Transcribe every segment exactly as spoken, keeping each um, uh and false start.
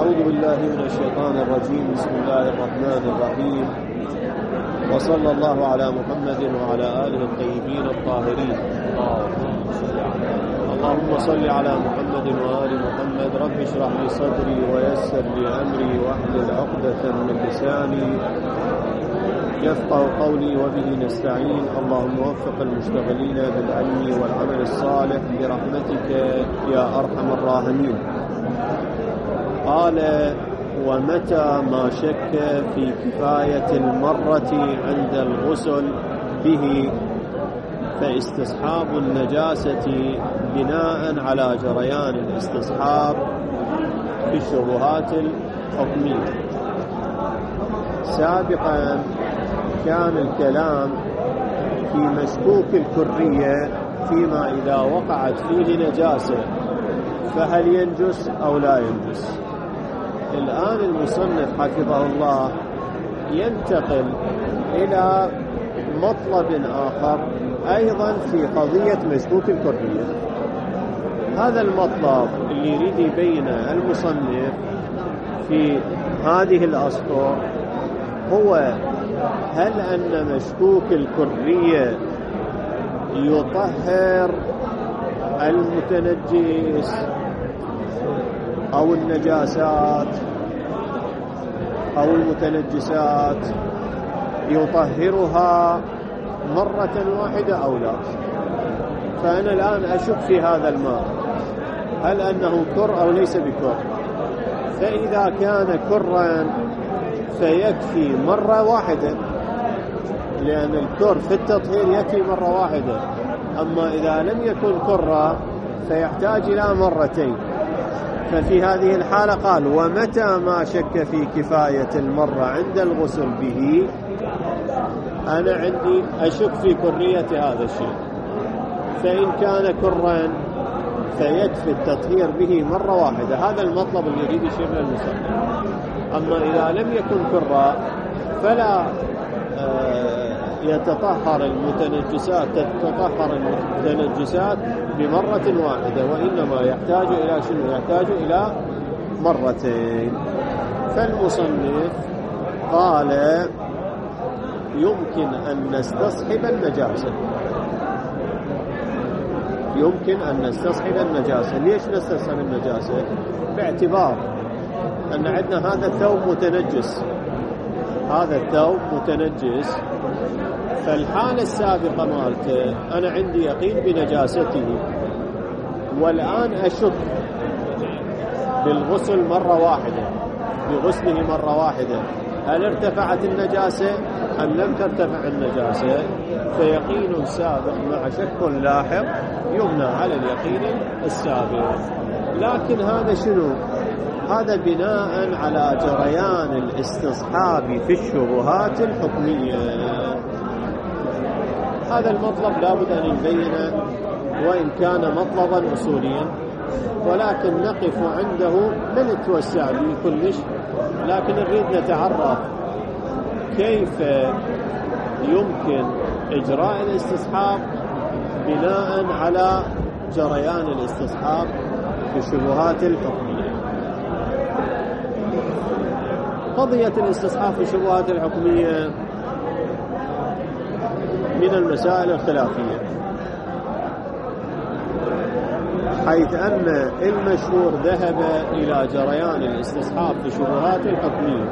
أعوذ بالله من الشيطان الرجيم. بسم الله الرحمن الرحيم، وصلى الله على محمد وعلى آله الطيبين الطاهرين. اللهم صل على محمد وآل محمد. رب اشرح لي صدري ويسر لي أمري واحلل عقدة من لساني يفقه قولي وبه نستعين. اللهم وفق المشتغلين بالعلم والعمل الصالح برحمتك يا أرحم الراحمين. قال: ومتى ما شك في كفاية المرة عند الغسل به فاستصحاب النجاسة بناء على جريان الاستصحاب في الشبهات الحكمية. سابقا كان الكلام في مشكوك الكرية فيما إذا وقعت فيه نجاسة فهل ينجس أو لا ينجس. الآن المصنف حفظه الله ينتقل إلى مطلب آخر أيضا في قضية مشكوك الكرية. هذا المطلب اللي يريد يبينه المصنف في هذه الأسطر هو: هل أن مشكوك الكرية يطهر المتنجس أو النجاسات أو المتنجسات يطهرها مرة واحدة أو لا؟ فأنا الآن أشك في هذا الماء، هل أنه كر أو ليس بكر؟ فإذا كان كرا فيكفي مرة واحدة، لأن الكر في التطهير يكفي مرة واحدة. أما إذا لم يكن كرا فيحتاج إلى مرتين. ففي هذه الحالة قال: ومتى ما شك في كفاية المرة عند الغسل به، أنا عندي أشك في كرية هذا الشيء، فإن كان كرا فيكفي التطهير به مرة واحدة. هذا المطلب اللي يريد يشير للمصنف. أما إذا لم يكن كرا فلا يتطهر المتنجسات تتطهر المتنجسات بمرة واحدة، وإنما يحتاج إلى شنو؟ يحتاج إلى مرتين. فالمصنف قال: يمكن أن نستصحب النجاسة. يمكن أن نستصحب النجاسة. ليش نستصحب النجاسة؟ باعتبار أن عندنا هذا الثوب متنجس، هذا الثوب متنجس، فالحالة السابقة مالته أنا عندي يقين بنجاسته، والآن أشك بالغسل مرة واحدة، بغسله مرة واحدة، هل ارتفعت النجاسة أم لم ترتفع النجاسة؟ فيقين سابق مع شك لاحق يبنى على اليقين السابق. لكن هذا شنو؟ هذا بناء على جريان الاستصحاب في الشبهات الحكمية. هذا المطلب لابد أن يبينه، وإن كان مطلبا أصوليا، ولكن نقف عنده لا نتوسع به كلش، لكن نريد نتعرف كيف يمكن إجراء الاستصحاب بناء على جريان الاستصحاب في الشبهات الحكمية. قضية الاستصحاب في الشبهات الحكمية من المسائل الخلافية، حيث أن المشهور ذهب إلى جريان الاستصحاب في الشبهات الحكمية.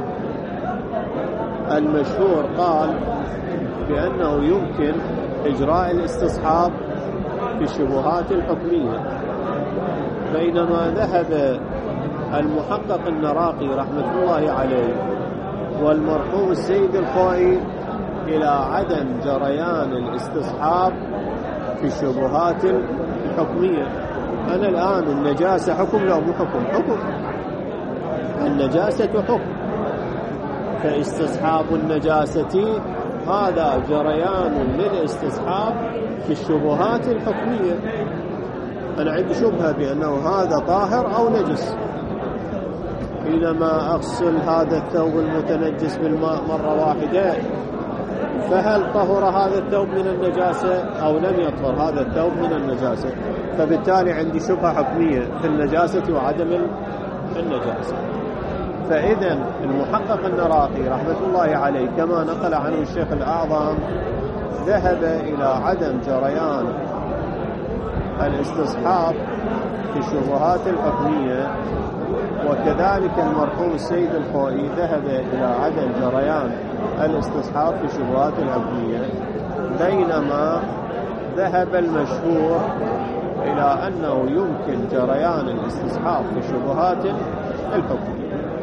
المشهور قال بأنه يمكن إجراء الاستصحاب في الشبهات الحكمية، بينما ذهب المحقق النراقي رحمة الله عليه والمرحوم السيد الخوئي إلى عدم جريان الاستصحاب في الشبهات الحكمية. أنا الآن النجاسة حكم لو مو حكم؟ حكم. النجاسة حكم، فاستصحاب النجاسة هذا جريان للاستصحاب في الشبهات الحكمية. أنا عندي شبهة بأنه هذا طاهر أو نجس، حينما أغسل هذا الثوب المتنجس بالماء مرة واحدة، فهل طهر هذا الثوب من النجاسة أو لم يطهر هذا الثوب من النجاسة؟ فبالتالي عندي شبهة حكمية في النجاسة وعدم النجاسة. فإذا المحقق النراقي رحمة الله عليه كما نقل عنه الشيخ الأعظم ذهب إلى عدم جريان الاستصحاب في الشبهات الحكمية، وكذلك المرحوم السيد الخوئي ذهب إلى عدم جريان الاستصحاب في الشبهات الحكمية، بينما ذهب المشهور إلى أنه يمكن جريان الاستصحاب في الشبهات الحكمية.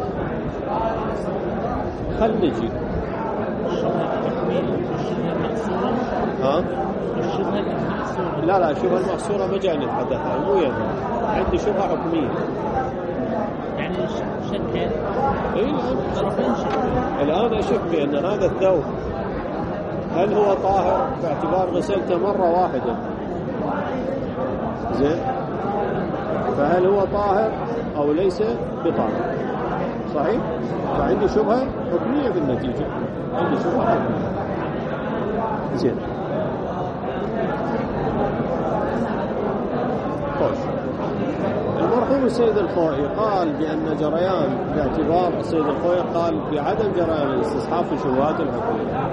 خل نجي ها؟ لا لا الشبهة المحصورة ما جاي نتحدث عنها، مو يهم. عندي شبهة حكمية يعني شك. إيه الآن أشك بأن هذا الثوب هل هو طاهر باعتبار غسلته مرة واحدة، زين، فهل هو طاهر أو ليس بطاهر؟ صحيح؟ فعندي شبهة حكمية بالنتيجة، عندي شبهة حكمية. زين، خوش. المرحوم السيد الخوئي قال بأن جريان باعتبار السيد الخوئي قال بعدم جريان الاستصحاب في الشبهات الحكمية.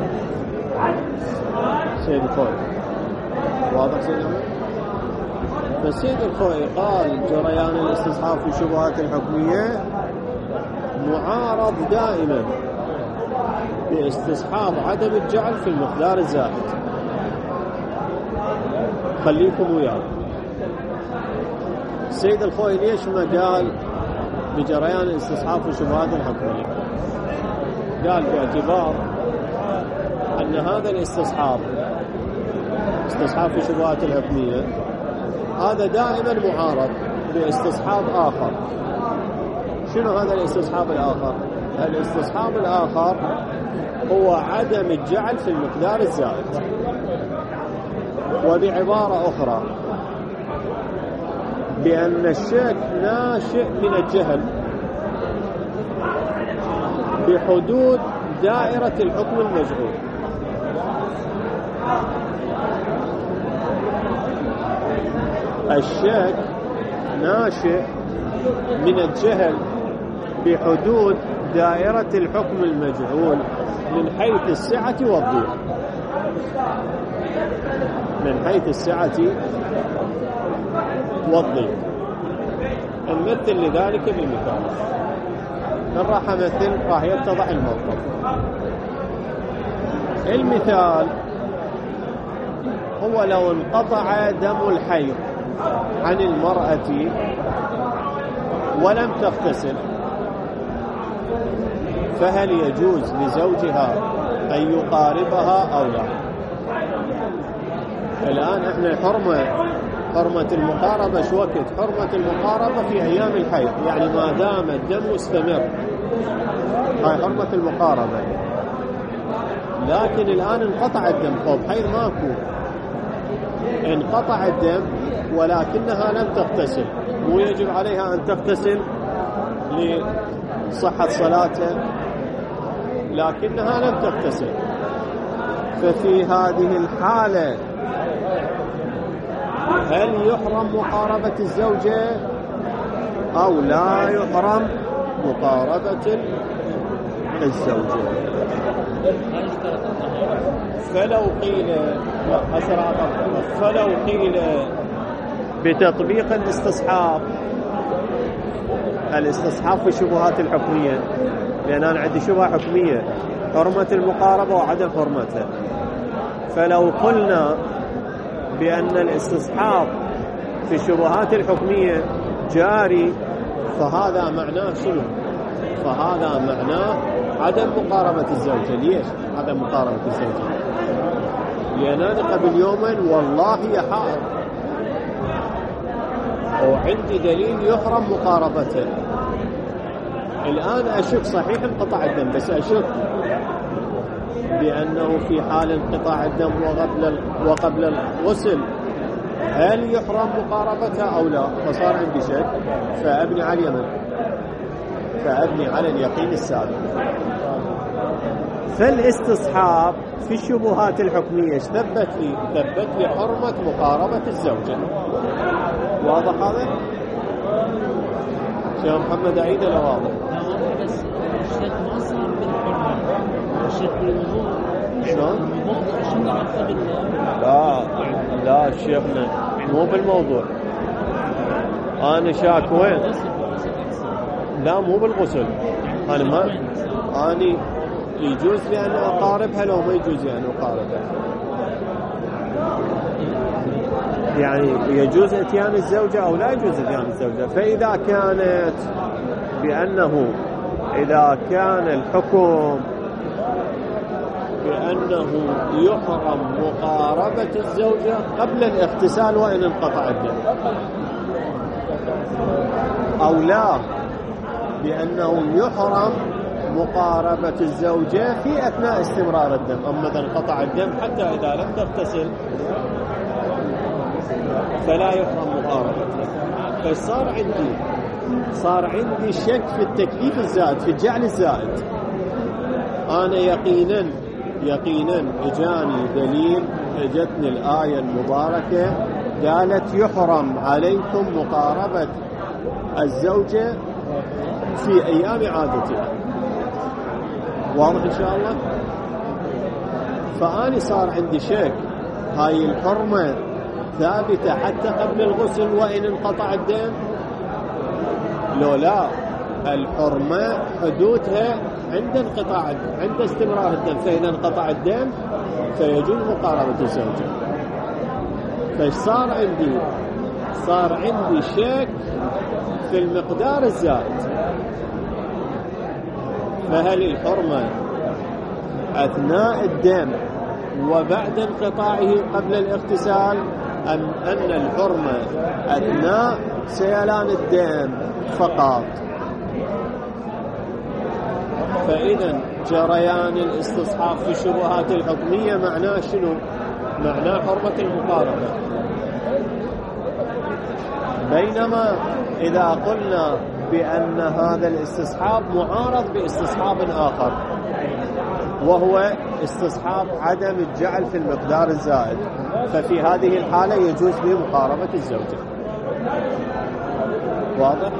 السيد الخوئي واضح سيد أحمد؟ فالسيد الخوئي قال جريان الاستصحاب في الشبهات الحكمية معارض دائما باستصحاب عدم الجعل في المقدار الزائد. خليكم وياه. السيد الخوئي ليش ما قال بجريان الاستصحاب في الشبهات الحكمية؟ قال باعتبار أن هذا الاستصحاب استصحاب في الشبهات الحكمية هذا دائما معارض باستصحاب آخر. شنو هذا الاستصحاب الآخر؟ الاستصحاب الآخر هو عدم الجعل في المقدار الزائد. وبعبارة أخرى بأن الشك ناشئ من الجهل بحدود دائرة الحكم المجهول. الشك ناشئ من الجهل بحدود دائرة الحكم المجهول من حيث السعة والضيق، من حيث السعة والضيق. نمثل لذلك بمثال، إن راح أمثل راح يتضح الموقف. المثال هو لو انقطع دم الحيض عن المرأة ولم تغتسل، فهل يجوز لزوجها أن يقاربها أو لا؟ الآن احنا حرمة حرمة المقاربة شو وقت؟ حرمة المقاربة في أيام الحيض، يعني ما دام الدم مستمر هاي حرمة المقاربة. لكن الآن انقطع الدم، طب حيض ماكو، انقطع الدم ولكنها لم تغتسل، مو يجب عليها أن تغتسل لصحة صلاتها، لكنها لم تغتسل. ففي هذه الحالة هل يحرم مقاربة الزوجة أو لا يحرم مقاربة الزوجة؟ فلو قيل فلو قيل بتطبيق الاستصحاب الاستصحاب في الشبهات الحكمية، لأن أنا عندي شبهة حكمية حرمة المقاربة وعدم حرمتها، فلو قلنا بأن الاستصحاب في الشبهات الحكمية جاري، فهذا معناه شنو؟ فهذا معناه عدم مقاربة الزوجة. ليش عدم مقاربة الزوجة؟ لأن أنا قبل يومين والله يا حائر وعندي دليل يحرم مقاربته. الآن أشك صحيح انقطع الدم، بس أشك بأنه في حال انقطاع الدم وقبل وقبل الغسل هل يحرم مقاربتها أو لا؟ فصار عندي شك، فأبني على اليمن، فأبني على اليقين السابق. فالاستصحاب في الشبهات الحكمية ايش ثبت لي؟ ثبت لي حرمة مقاربة الزوجة. واضح هذا؟ شيخ محمد عيد ولا واضح؟ بس الشك ما صار بالحرمة، الشك بالوضوء. شلون؟ الوضوء شنو علاقة بال؟ لا لا شيخنا مو بالموضوع. أنا شاك وين؟ لا مو بالغسل. أنا ما أنا يجوز لي أن أقاربها لو ما يجوز لي أن أقاربها. يعني يجوز اتيان الزوجة أو لا يجوز اتيان الزوجة. فإذا كانت بأنه إذا كان الحكم بأنه يحرم مقاربة الزوجة قبل الاغتسال وإن انقطع الدم، أو لا بأنه يحرم مقاربة الزوجة في أثناء استمرار الدم، أما إذا انقطع الدم حتى إذا لم تغتسل فلا يحرم مقاربته. فصار عندي صار عندي شك في التكليف الزائد، في الجعل الزائد. أنا يقينا يقينا اجاني دليل، اجتني الآية المباركة قالت يحرم عليكم مقاربة الزوجة في أيام عادتها. واضح إن شاء الله؟ فأنا صار عندي شك، هاي الحرمة ثابتة حتى قبل الغسل وإن انقطع الدم؟ لو لا، الحرمة حدودها عند انقطاع عند استمرار الدم، فإذا انقطع الدم فيجوز مقاربة الزوجة. فصار عندي صار عندي شك في المقدار الزائد. فهل الحرمة أثناء الدم وبعد انقطاعه قبل الاغتسال، أم أن الحرمة أثناء سيلان الدم فقط؟ فإذا جريان الاستصحاب في الشبهات الحكمية معناه شنو؟ معناه حرمة المقاربة. بينما إذا قلنا بأن هذا الاستصحاب معارض باستصحاب آخر، وهو استصحاب عدم الجعل في المقدار الزائد، ففي هذه الحالة يجوز به مقاربة الزوجة. واضح؟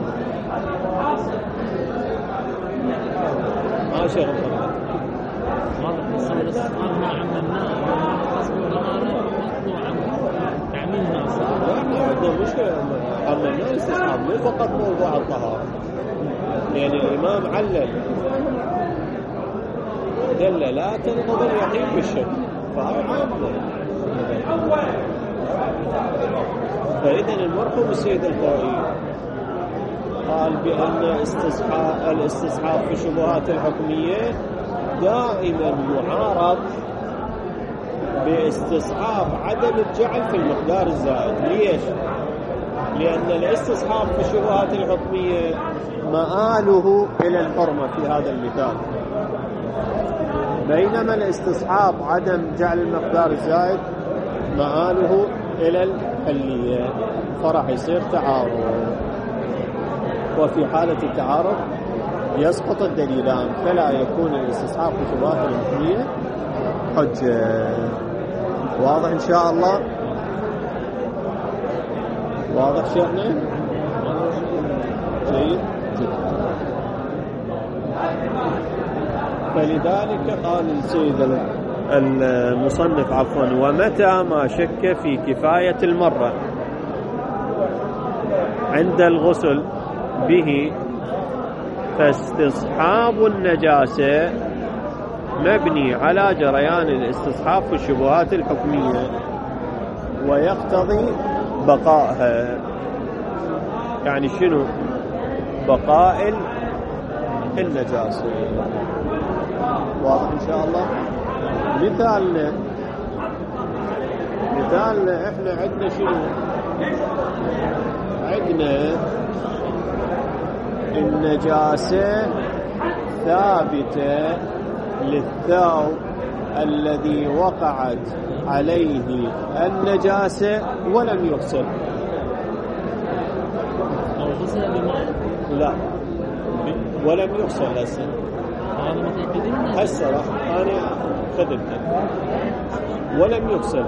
ما شيء غلط. واضح بس الاستصحاب ما عملناه، قصد الطهارة مطلوع تعميمها صار. عندنا مشكلة عملناه الاستصحاب مو فقط موضوع الطهارة، يعني الإمام علل دل لا تنقض اليقين بالشك، فهذا عام. فإذا المرحوم السيد الخوئي قال بأن استصحاب الاستصحاب في الشبهات الحكمية دائما معارض باستصحاب عدم الجعل في المقدار الزائد. ليش؟ لأن الاستصحاب في الشبهات الحكمية مآله إلى الحرمة في هذا المثال، بينما الاستصحاب عدم جعل المقدار الزائد مآله إلى الحلية، فراح يصير تعارض. وفي حالة التعارض يسقط الدليلان، فلا يكون الاستصحاب في الشبهات الحكمية حجة. واضح إن شاء الله؟ واضح شيخنا؟ جيد جدا. فلذلك قال السيد المصنف عفوا ومتى ما شك في كفاية المرة عند الغسل به فاستصحاب النجاسة مبني على جريان الاستصحاب في الشبهات الحكمية ويقتضي بقائها. يعني شنو؟ بقاء النجاسة. واضح إن شاء الله؟ مثالنا مثالنا إحنا عندنا شنو؟ عندنا النجاسة ثابتة للثوب الذي وقعت عليه النجاسة ولم يغسل. أو غسل بماء؟ لا، ولم يغسل. هسه هذا متأكدين؟ هسه راح أنا خدمته ولم يغسل.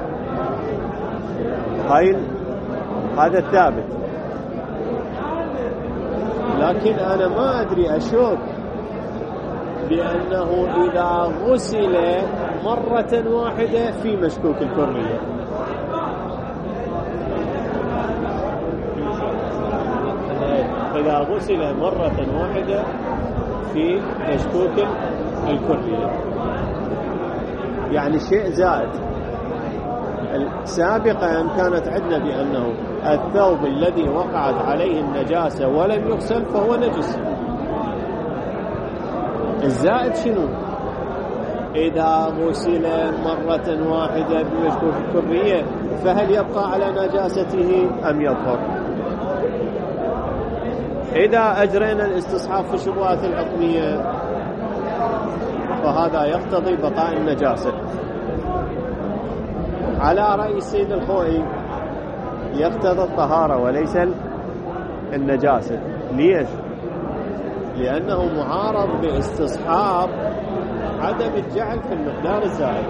هاي هذا الثابت، لكن أنا ما أدري أشوف بأنه إذا غسل مرة واحدة في مشكوك الكرية. إذا غسل مرة واحدة في مشكوك الكرية يعني شيء زائد. سابقا كانت عندنا بأنه الثوب الذي وقعت عليه النجاسة ولم يغسل فهو نجس. الزائد شنو؟ إذا غسل مرة واحدة بمشكوك الكرية فهل يبقى على نجاسته أم يطهر؟ إذا أجرينا الاستصحاب في الشبهات الحكمية فهذا يقتضي بقاء النجاسة. على رأي السيد الخوئي يقتضي الطهارة وليس النجاسة. ليش؟ لأنه معارض باستصحاب عدم الجعل في المقدار الزائد.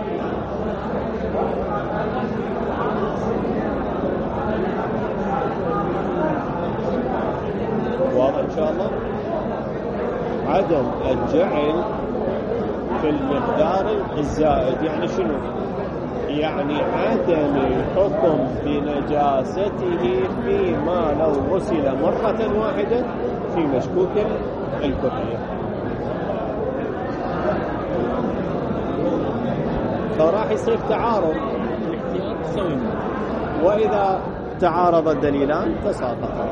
واضح إن شاء الله؟ عدم الجعل في المقدار الزائد يعني شنو؟ يعني عدم الحكم بنجاسته فيما لو غسل مرة واحدة في مشكوك الكرية. فراح يصير تعارض، وإذا تعارض الدليلان تساقطا،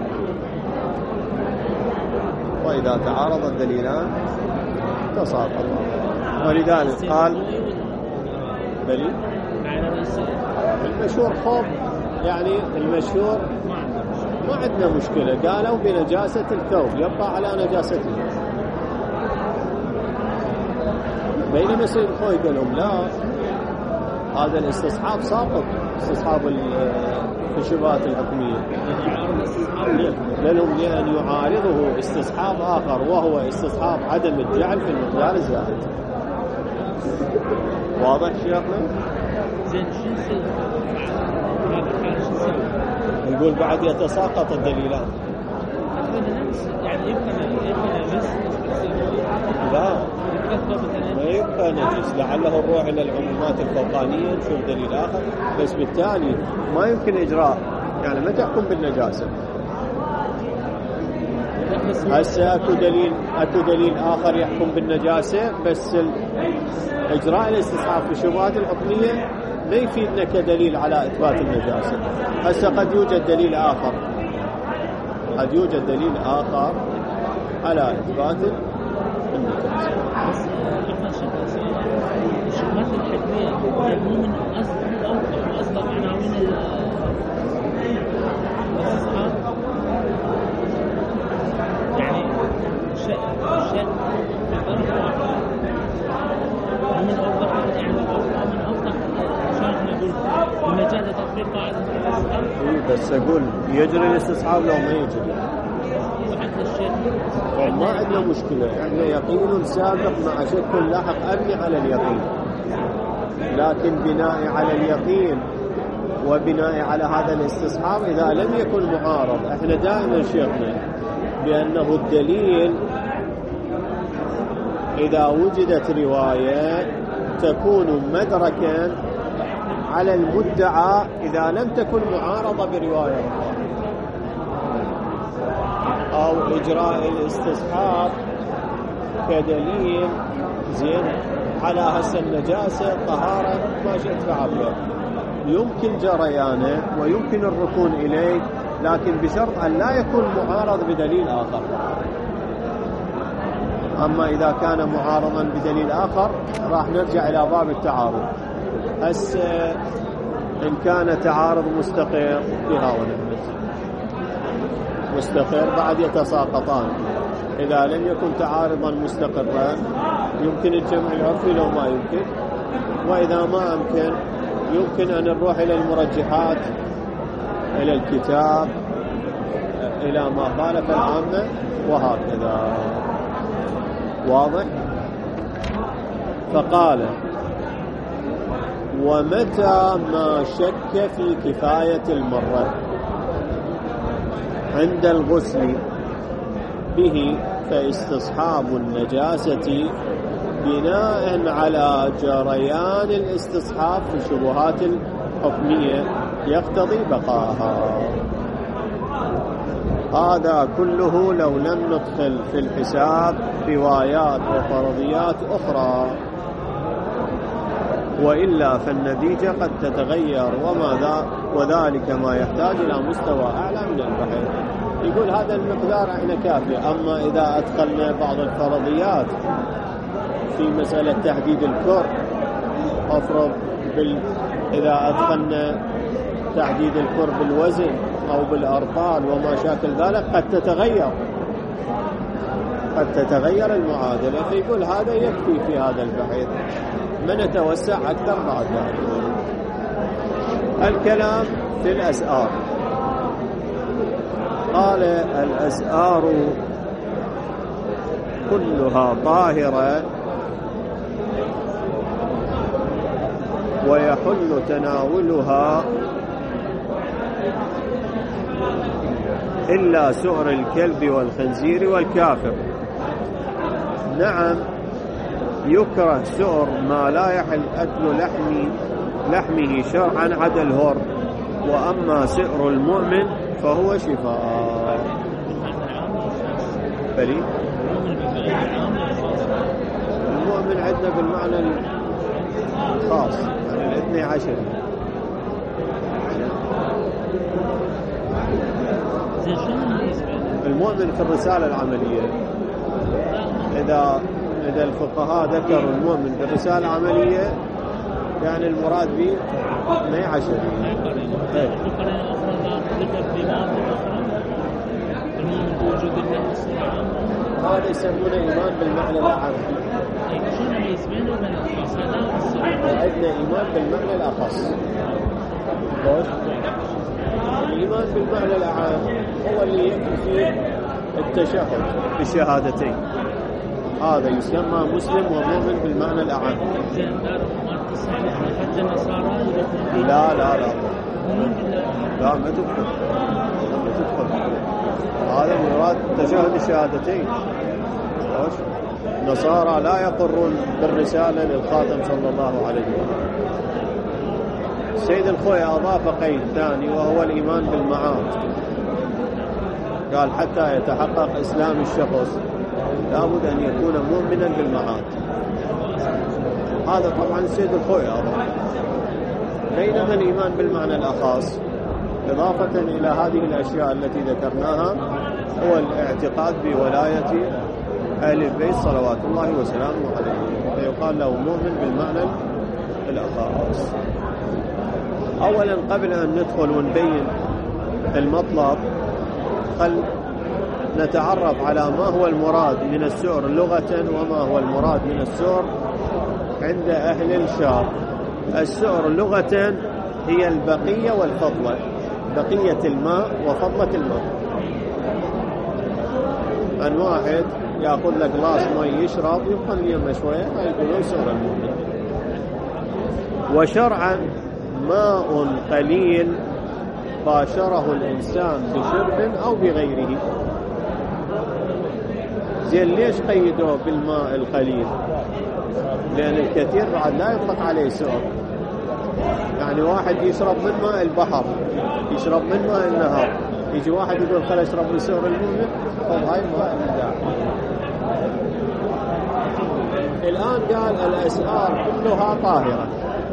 وإذا تعارض الدليلان تساقطا. ولذلك قال دليل المشهور خوف، يعني المشهور ما عندنا مشكلة، قالوا بنجاسة الثوب يبقى على نجاسته. بينما سيد الخوي قال لهم لا، هذا الاستصحاب ساقط، استصحاب في الشبهات الحكمية. لهم لأن يعارضه استصحاب آخر وهو استصحاب عدم الجعل في المقدار الزائد. واضح شيخنا؟ زين شو يصير هذا الحال شو يسوي؟ نقول بعد يتساقط الدليلان. يعني يبقى يبقى نجس؟ لا ما يبقى نجس، لعله نروح إلى العمومات الفوقانية نشوف دليل آخر، بس بالتالي ما يمكن إجراء، يعني ما تحكم بالنجاسة. هسه أكو دليل أكو دليل آخر يحكم بالنجاسة، بس إجراء الاستصحاب في الشبهات الحكمية ما يفيدنا كدليل على إثبات النجاسة. هسه قد يوجد دليل آخر، قد يوجد دليل آخر على إثبات النجاسة. الشبهات الحكمية مو من أصل أو أصدر عناوين الاستصحاب، يعني شيء شيء بطرف واحد ومن أوضح، يعني من أوضح عشان نقول المجال تطبيق قاعدة الاستصحاب. بس أقول يجري الاستصحاب لو ما يجري وعند الشيء ما عندنا مشكلة، احنا يقين سابق مع شك لاحق أبني على اليقين، لكن بناء على اليقين وبناء على هذا الاستصحاب إذا لم يكن معارض، احنا دائما شيخنا بأنه الدليل إذا وجدت رواية تكون مدركا على المدعى إذا لم تكن معارضة برواية أو إجراء الاستصحاب كدليل زين على هسه النجاسة طهارة ما شئت فعله، يمكن جريانه ويمكن الركون إليه، لكن بشرط أن لا يكون معارض بدليل آخر. أما إذا كان معارضا بدليل آخر راح نرجع إلى باب التعارض. هسه إن كان تعارض مستقر بها ونعمت مستقر بعد يتساقطان. إذا لم يكن تعارضا مستقرا يمكن الجمع العرفي لو ما يمكن، وإذا ما أمكن يمكن أن نروح إلى المرجحات، إلى الكتاب، إلى ما خالف العامة، وهكذا. واضح؟ فقال ومتى ما شك في كفاية المرة عند الغسل به فاستصحاب النجاسة بناء على جريان الاستصحاب في الشبهات الحكمية يقتضي بقاءها. هذا كله لو لم ندخل في الحساب روايات وفرضيات أخرى، وإلا فالنتيجة قد تتغير، وماذا وذلك ما يحتاج إلى مستوى أعلى من البحث. يقول هذا المقدار احنا كافي. أما إذا أدخلنا بعض الفرضيات في مسألة تحديد الكر، أفرض بال... إذا أدخلنا تحديد الكر بالوزن أو بالأرطال وما شاكل ذلك قد تتغير قد تتغير المعادلة. فيقول هذا يكفي في هذا البحث، ما نتوسع أكثر بعد ذلك. الكلام في الأسعار. قال الأسعار كلها طاهرة ويحل تناولها إلا سؤر الكلب والخنزير والكافر. نعم، يكره سؤر ما لا يحل أكل لحم لحمه شرعا عدا الهر، وأما سؤر المؤمن فهو شفاء. بلي المؤمن عندنا بالمعنى الخاص، يعني الاثني عشر. المؤمن في الرسالة العملية، إذا إذا الفقهاء ذكروا المؤمن في الرسالة العملية يعني المراد به اثني عشر. هذا يسمونه إيمان بالمعنى الأعم. وعندنا إيمان بالمعنى الأخص. الإيمان بالمعنى الأعم هو اللي يكفي فيه التشهد بالشهادتين، هذا يسمى مسلم ومؤمن بالمعنى الأعم. لا لا لا لا ما تدخل ما تدخل هذا مراد تشهد الشهادتين. نصارى لا يقرون بالرسالة للخاتم صلى الله عليه وسلم. سيد الخوي أضاف قيد ثاني وهو الإيمان بالمعاد. قال حتى يتحقق إسلام الشخص لابد أن يكون مؤمنا بالمعاد. هذا طبعا سيد الخوي أضاف. بينما الإيمان بالمعنى الأخص إضافة إلى هذه الأشياء التي ذكرناها هو الاعتقاد بولاية أهل البيت صلوات الله وسلامه عليهم، فيقال له مؤمن بالمعنى الأخص. أولا قبل أن ندخل ونبين المطلب، خل نتعرف على ما هو المراد من السؤر لغة وما هو المراد من السؤر عند أهل الشام. السؤر لغة هي البقية والفضلة، بقية الماء وفضلة الماء. أن واحد يأخذ لك غلاس ماء يشرب يبقى اليوم شوية ما يقولون سؤر المؤمن. وشرعا ماء قليل باشره الإنسان بشرب أو بغيره. زين ليش قيدوه بالماء القليل؟ لأن الكثير بعد لا يطلق عليه سؤر. يعني واحد يشرب من ماء البحر، يشرب من ماء النهر، يجي واحد يقول خل اشرب من سؤر المؤمن، طب هاي ماء الداعي. الآن قال الأسعار كلها طاهرة.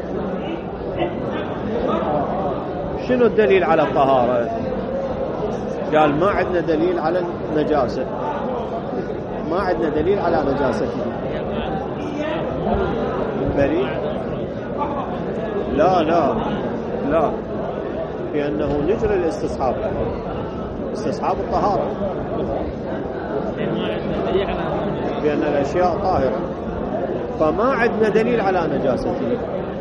شنو الدليل على الطهارة؟ قال ما عندنا دليل على النجاسة، ما عندنا دليل على نجاسته. بريء؟ لا لا لا، لأنه نجري الاستصحاب، استصحاب الطهارة، بأن الأشياء طاهرة، فما عندنا دليل على نجاسته.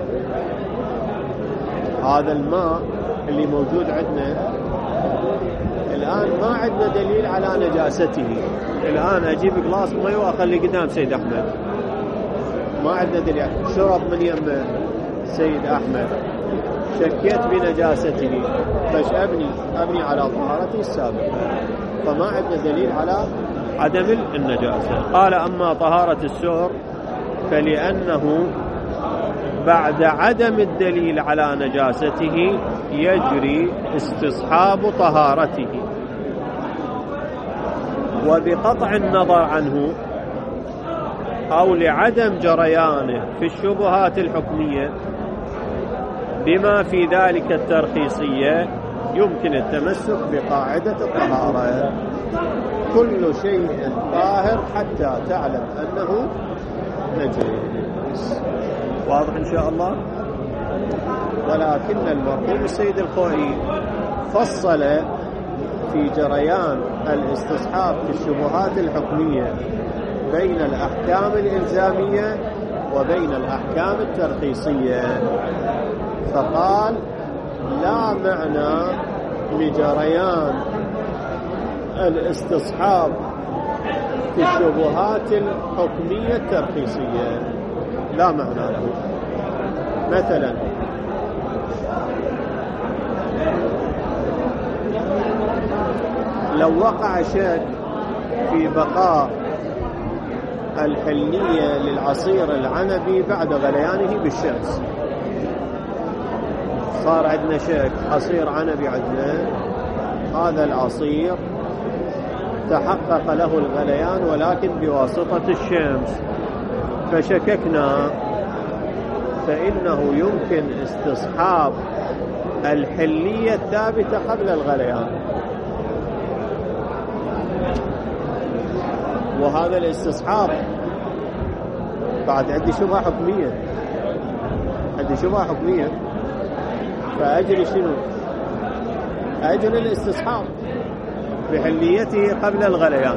هذا الماء اللي موجود عندنا الآن ما عندنا دليل على نجاسته. الآن أجيب غلاس ماء وأخلي قدام سيد أحمد، ما عندنا دليل. شرب من يم سيد أحمد، شكيت بنجاسته، فش أبني أبني على طهارته السابقة، فما عندنا دليل على عدم النجاسة. قال أما طهارة السؤر فلأنه بعد عدم الدليل على نجاسته يجري استصحاب طهارته، وبقطع النظر عنه أو لعدم جريانه في الشبهات الحكمية بما في ذلك الترخيصية يمكن التمسك بقاعدة الطهارة. كل شيء طاهر حتى تعلم أنه نجس. واضح إن شاء الله. ولكن المرحوم السيد الخوئي فصل في جريان الاستصحاب في الشبهات الحكمية بين الأحكام الإلزامية وبين الأحكام الترخيصية، فقال لا معنى لجريان الاستصحاب في الشبهات الحكمية الترخيصية، لا معنى له. مثلا لو وقع شك في بقاء الحلية للعصير العنبي بعد غليانه بالشمس، صار عندنا شك عصير عنبي عندنا، هذا العصير تحقق له الغليان ولكن بواسطة الشمس، فشككنا، فإنه يمكن استصحاب الحلية الثابتة قبل الغليان. وهذا الاستصحاب بعد عندي شبهة حكمية، عندي شبهة حكمية، فأجري شنو؟ أجري الاستصحاب بحليته قبل الغليان.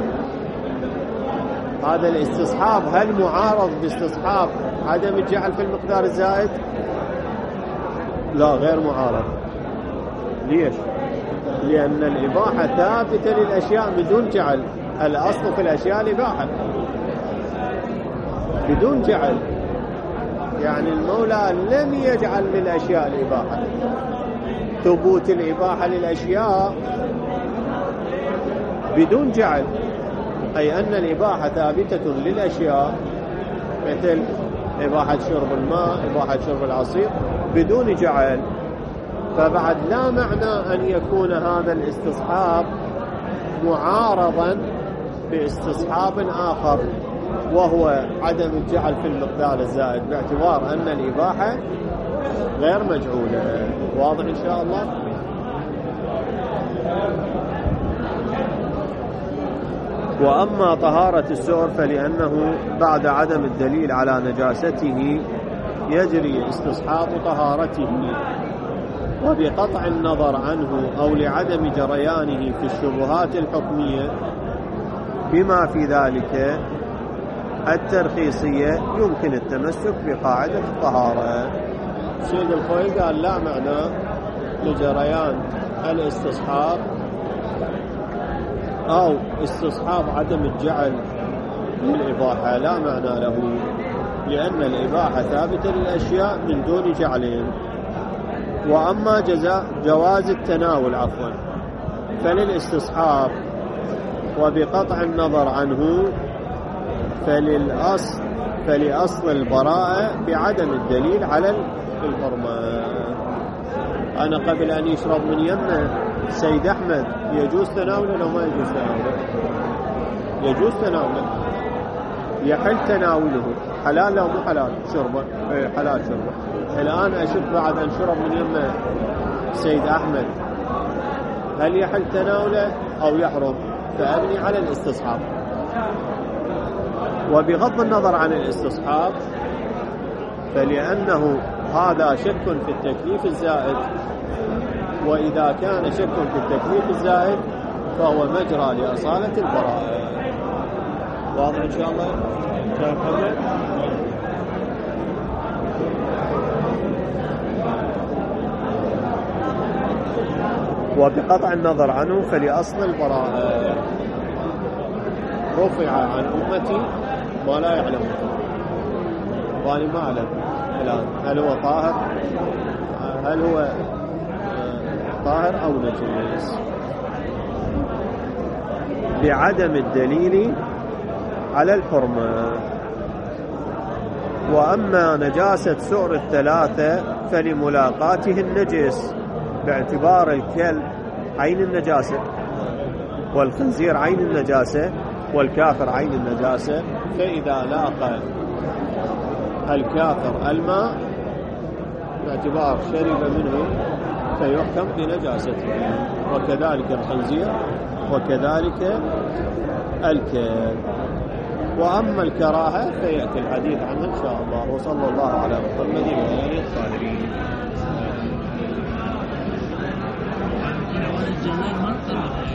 هذا الاستصحاب هل معارض باستصحاب عدم الجعل في المقدار الزائد؟ لا، غير معارض. ليش؟ لأن الإباحة ثابتة للأشياء بدون جعل. الأصل في الأشياء الإباحة بدون جعل، يعني المولى لم يجعل للأشياء الإباحة. ثبوت الإباحة للأشياء بدون جعل، أي أن الإباحة ثابتة للأشياء، مثل إباحة شرب الماء، إباحة شرب العصير بدون جعل. فبعد لا معنى أن يكون هذا الاستصحاب معارضا باستصحاب آخر وهو عدم الجعل في المقدار الزائد، باعتبار أن الإباحة غير مجعولة. واضح إن شاء الله. وأما طهارة السؤر فلأنه بعد عدم الدليل على نجاسته يجري استصحاب طهارته، وبقطع النظر عنه أو لعدم جريانه في الشبهات الحكمية بما في ذلك الترخيصية يمكن التمسك بقاعدة الطهارة. السيد الخوئي قال لا معنى لجريان الاستصحاب أو استصحاب عدم الجعل للإباحة، لا معنى له، لأن الإباحة ثابتة للأشياء من دون جعلين. وأما جزاء جواز التناول عفوا فللاستصحاب، وبقطع النظر عنه فللأصل فلأصل البراءة بعدم الدليل على الحرمة. أنا قبل أن يشرب من يمه سيد أحمد يجوز تناوله لو ما يجوز تناوله؟ يجوز تناوله، يحل تناوله، حلال لو مو حلال شربه؟ ايه حلال شربه. الآن أشوف بعد أن شرب من يمه سيد أحمد هل يحل تناوله أو يحرم؟ فأبني على الاستصحاب. وبغض النظر عن الاستصحاب فلأنه هذا شك في التكليف الزائد، وإذا كان شك في التكليف الزائد فهو مجرى لأصالة البراءة. واضح إن شاء الله؟ وبقطع النظر عنه فلأصل البراءة. رفع عن أمتي ما لا يعلم، وأنا ما أعلم الآن هل هو طاهر هل هو طاهر أو نجس، بعدم الدليل على الحرمة. وأما نجاسة سؤر الثلاثة فلملاقاته النجس، باعتبار الكلب عين النجاسة والخنزير عين النجاسة والكافر عين النجاسة، فإذا لاقى الكافر الماء باعتبار شرب منه فيحكم بنجاسته، وكذلك الخنزير وكذلك الكلب. وأما الكراهة فيأتي الحديث عنها إن شاء الله. وصلى الله على محمد وآله الطاهرين.